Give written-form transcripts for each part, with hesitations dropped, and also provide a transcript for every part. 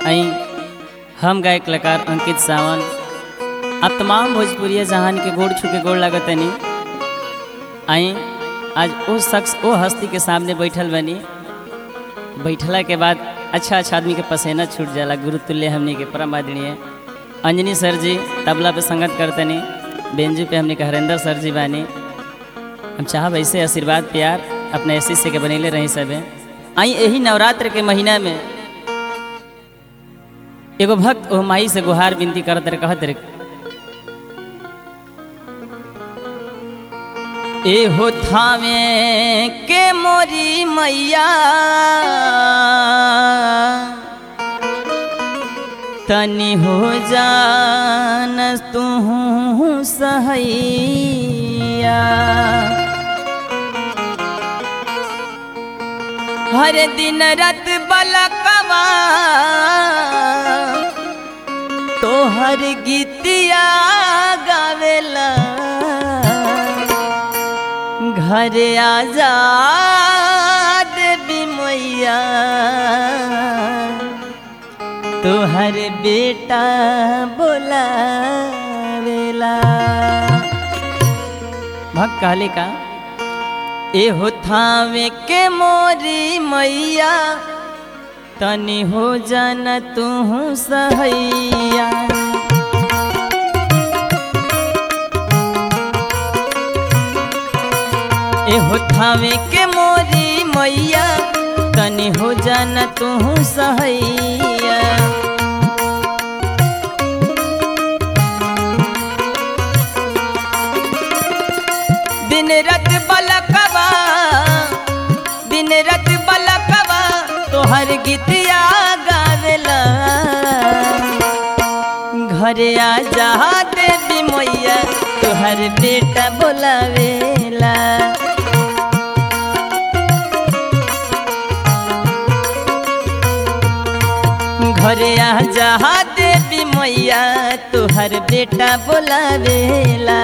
आई हम गायक कलाकार अंकित सावंत आप तमाम भोजपुरिया जहान के गोड़ छू के गोड़ लागत नहीं। आई आज वो शख्स वो हस्ती के सामने बैठल बनी, बैठला के बाद अच्छा आदमी के पसीना छूट जाला। गुरु तुल्य हमने के परम आदरणीय अंजनी सर जी तबला पे संगत करतनी, बेंजू पे हमने के हरेंद्र सर जी बानी। हम चाहब ऐसे आशीर्वाद प्यार अपने शिष्य के बनेले रही सबे। आई यही नवरात्र के महीना में एगो भक्त ओ माई से गुहार विनती करत रे, कहत रे ए हो थावे के मोरी मैया तनी हो जान तू सहैया, हर दिन रात बलकवा तो हर गीतिया गावेला, घर आजाद भी मैया तो हर बेटा बोलावेला। भक्त कहले का ए हो थावे के मोरी मैया तनी हो जाना तू सहैया, ए हो थावे के मोरी मैया तनी हो जाना तू सहैया। दिन रात बलकवा दिन रात बलकवा तोहर गीतिया गावेला, घरे आ जा देवी मैया तोहर बेटा बोलावेला, घरे आ जा देवी मैया तोहर बेटा बोलावेला।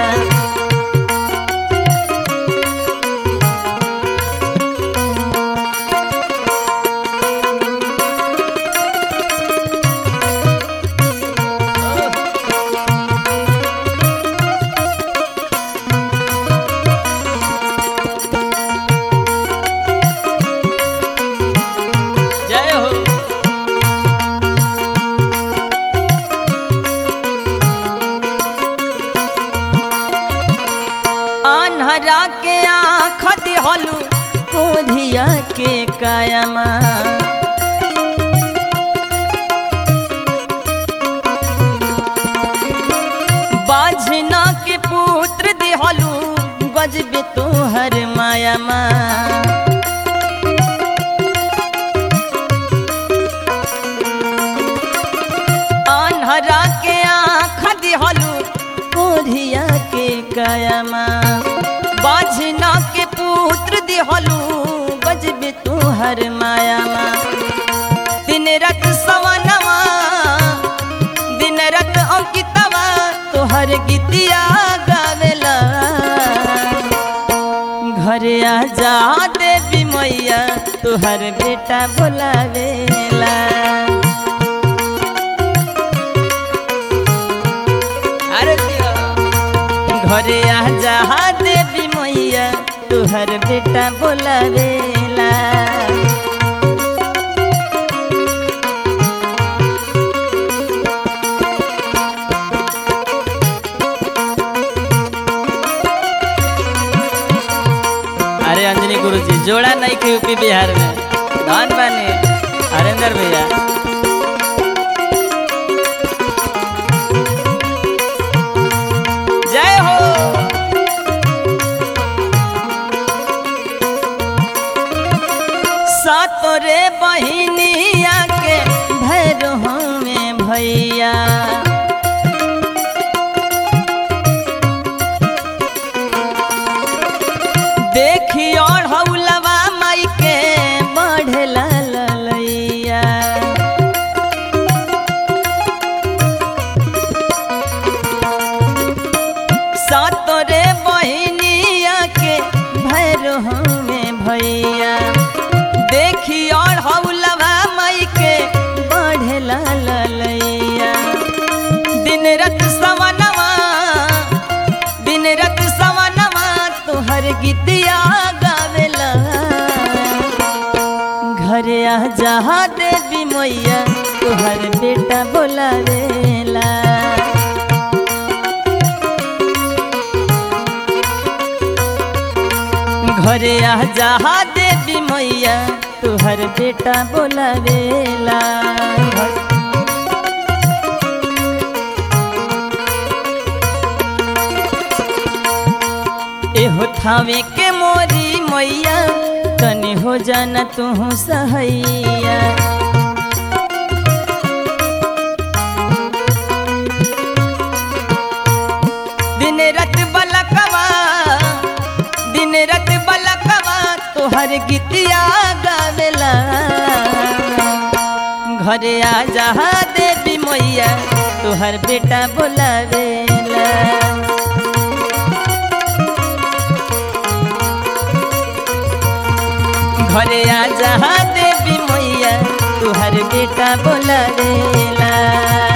हरा के आँख दिहलू कोधिया के कायमा, बाझना के पुत्र दिहलू गजबे तोहर मायामा, अनहरा के आँख दिहलू कोधिया के कायमा, बाझना के पुत्र दिहलू गजबे तोहर मायामा। दिन रात सवनवा दिन रात अंकितवा तोहर गीतिया गावेला, घरे आ जा देवी मैया तोहर बेटा बोलावेला, घरे आ जा देवी मैया तोहर बेटा बोलावेला। अरे अंजनी गुरुजी जोड़ा नहीं के यूपी बिहार में धन बने हरेंद्र भैया। तोरे बहिनिया के भैरो में भैया, देखियो हौलवा माई के बढ़ला ललैया, गीतिया गावेला। घरे आ जहा देवी मैया तुहर बेटा बोलावेला। घरे आ जहा देवी मैया तुहर बेटा बोलावेला। एहो थावे के मोरी मैया तनी हो जाना तू सहैया। दिन रात बलकवा दिन रात बलकवा तोहर गीतिया गावेला। घरे आ जहा देवी मैया तोहर बेटा बोलावेला। घरे आ जहा देवी मैया तुहर बेटा बोलावेला।